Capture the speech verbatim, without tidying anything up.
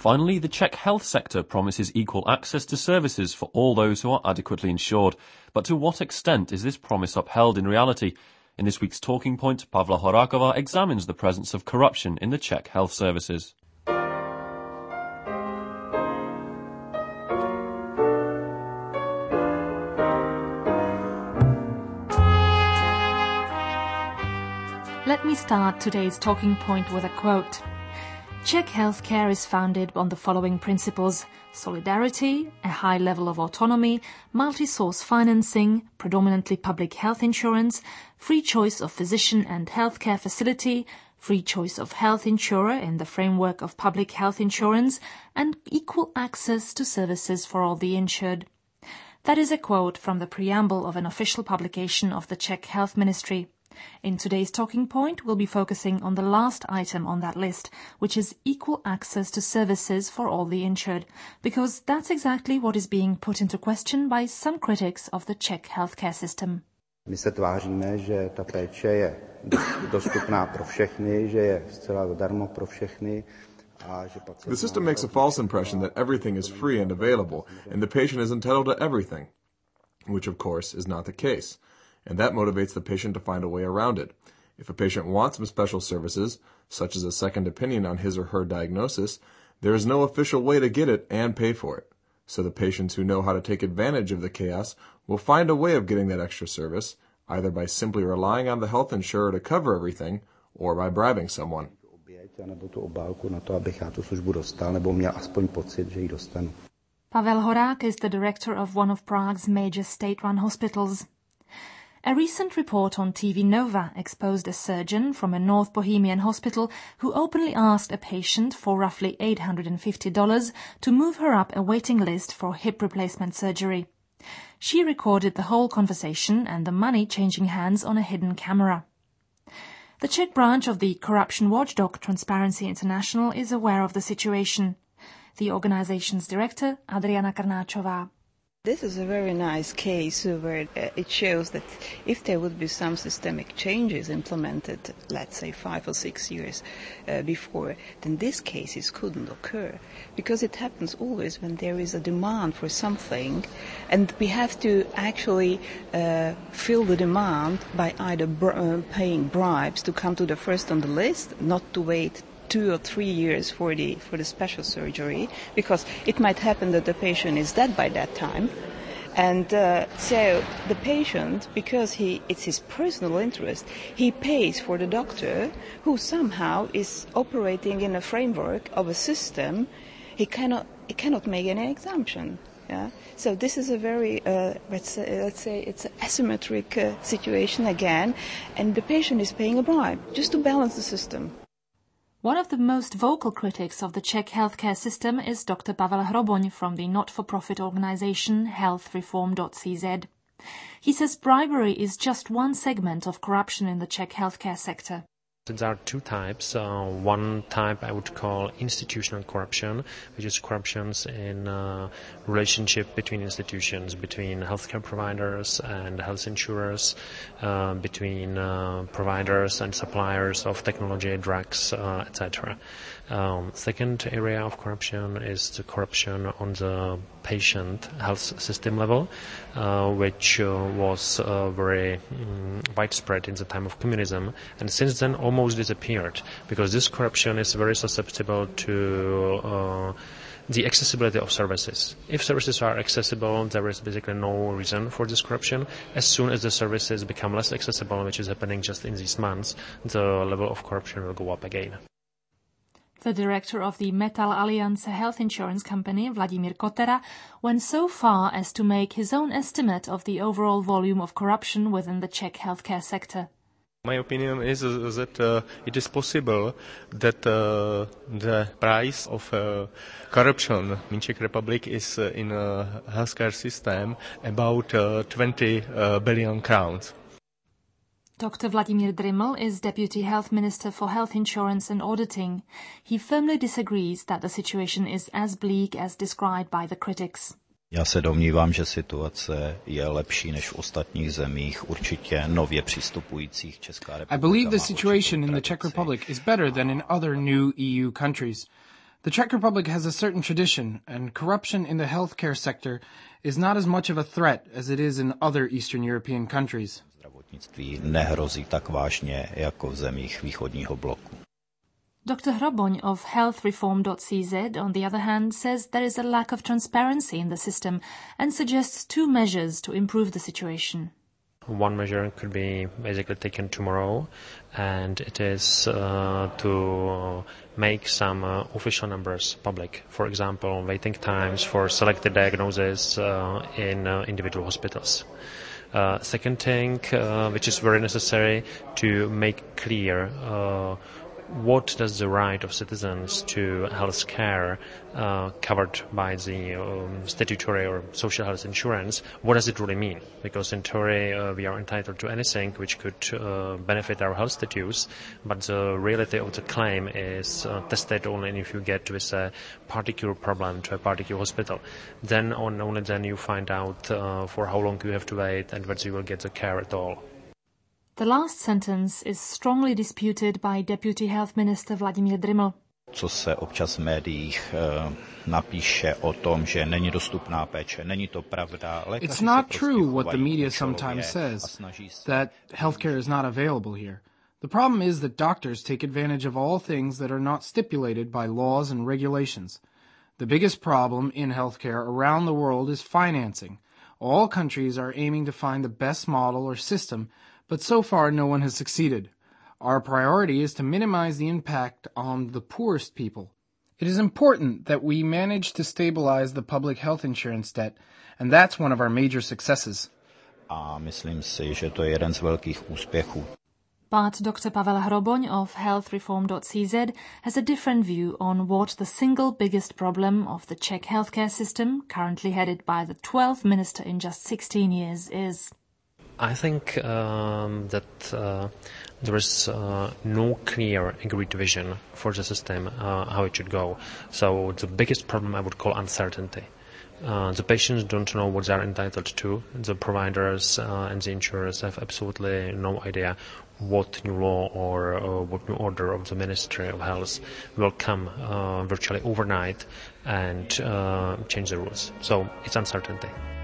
Finally, the Czech health sector promises equal access to services for all those who are adequately insured. But to what extent is this promise upheld in reality? In this week's Talking Point, Pavla Horáková examines the presence of corruption in the Czech health services. Let me start today's Talking Point with a quote. Czech healthcare is founded on the following principles: solidarity, a high level of autonomy, multi-source financing, predominantly public health insurance, free choice of physician and healthcare facility, free choice of health insurer in the framework of public health insurance, and equal access to services for all the insured. That is a quote from the preamble of an official publication of the Czech Health Ministry. In today's Talking Point, we'll be focusing on the last item on that list, which is equal access to services for all the insured, because that's exactly what is being put into question by some critics of the Czech healthcare system. My se tváříme, že ta péče je dostupná pro všechny, že je zcela zadarmo pro všechny. The system makes a false impression that everything is free and available, and the patient is entitled to everything, which of course is not the case. And that motivates the patient to find a way around it. If a patient wants some special services, such as a second opinion on his or her diagnosis, there is no official way to get it and pay for it. So the patients who know how to take advantage of the chaos will find a way of getting that extra service, either by simply relying on the health insurer to cover everything, or by bribing someone. Pavel Horák is the director of one of Prague's major state-run hospitals. A recent report on T V Nova exposed a surgeon from a North Bohemian hospital who openly asked a patient for roughly eight hundred fifty dollars to move her up a waiting list for hip replacement surgery. She recorded the whole conversation and the money changing hands on a hidden camera. The Czech branch of the corruption watchdog Transparency International is aware of the situation. The organization's director, Adriana Krnáčová. This is a very nice case where it shows that if there would be some systemic changes implemented, let's say five or six years uh, before, then these cases couldn't occur. Because it happens always when there is a demand for something, and we have to actually uh, fill the demand by either br- uh, paying bribes to come to the first on the list, not to wait two or three years for the for the special surgery, because it might happen that the patient is dead by that time. And uh, so the patient, because he it's his personal interest, he pays for the doctor who somehow is operating in a framework of a system. He cannot he cannot make any exemption. Yeah? So this is a very, uh, let's, say, let's say it's an asymmetric uh, situation again, and the patient is paying a bribe just to balance the system. One of the most vocal critics of the Czech healthcare system is Doctor Pavel Hroboň from the not-for-profit organization health reform dot c z. He says bribery is just one segment of corruption in the Czech healthcare sector. There are two types. Uh, one type I would call institutional corruption, which is corruptions in uh, relationship between institutions, between healthcare providers and health insurers, uh, between uh, providers and suppliers of technology, drugs, uh, et cetera. Um, second area of corruption is the corruption on the patient health system level, uh, which uh, was uh, very um, widespread in the time of communism, and since then almost disappeared, because this corruption is very susceptible to uh, the accessibility of services. If services are accessible, there is basically no reason for this corruption. As soon as the services become less accessible, which is happening just in these months, the level of corruption will go up again. The director of the Metal Alliance health insurance company, Vladimír Kotera, went so far as to make his own estimate of the overall volume of corruption within the Czech healthcare sector. My opinion is that uh, it is possible that uh, the price of uh, corruption in Czech Republic is uh, in a healthcare system about uh, twenty uh, billion crowns. Doctor Vladimír Driml is Deputy Health Minister for Health Insurance and Auditing. He firmly disagrees that the situation is as bleak as described by the critics. Já se domnívám, že situace je lepší než v ostatních zemích, určitě nově přistupujících Česká republika. I believe the situation in the Czech Republic is better than in other new E U countries. The Czech Republic has a certain tradition, and corruption in the healthcare sector is not as much of a threat as it is in other Eastern European countries. Zdravotnictví nehrozí tak vážně jako v zemích východního bloku. Doctor Hroboň of health reform dot c z, on the other hand, says there is a lack of transparency in the system and suggests two measures to improve the situation. One measure could be basically taken tomorrow, and it is uh, to make some uh, official numbers public. For example, waiting times for selected diagnosis uh, in uh, individual hospitals. Uh, second thing, uh, which is very necessary, to make clear uh, what does the right of citizens to health care uh, covered by the um, statutory or social health insurance, what does it really mean? Because in theory uh, we are entitled to anything which could uh, benefit our health status, but the reality of the claim is uh, tested only if you get with a particular problem to a particular hospital. Then on, only then you find out uh, for how long you have to wait and whether you will get the care at all. The last sentence is strongly disputed by Deputy Health Minister Vladimír Driml. Co se občas v médiích uh, napíše o tom, že není dostupná péče, není to pravda. It's not true what the media sometimes says, that healthcare is not available here. The problem is that doctors take advantage of all things that are not stipulated by laws and regulations. The biggest problem in healthcare around the world is financing. All countries are aiming to find the best model or system, but so far no one has succeeded. Our priority is to minimize the impact on the poorest people. It is important that we manage to stabilize the public health insurance debt, and that's one of our major successes. A myslím si, že to je jeden z velkých úspěchů. But Doctor Pavel Hroboň of health reform dot c z has a different view on what the single biggest problem of the Czech healthcare system, currently headed by the twelfth minister in just sixteen years, is. I think um, that uh, there is uh, no clear agreed vision for the system, uh, how it should go. So the biggest problem I would call uncertainty. Uh, the patients don't know what they are entitled to. The providers uh, and the insurers have absolutely no idea what new law or uh, what new order of the Ministry of Health will come uh, virtually overnight and uh, change the rules. So it's uncertainty.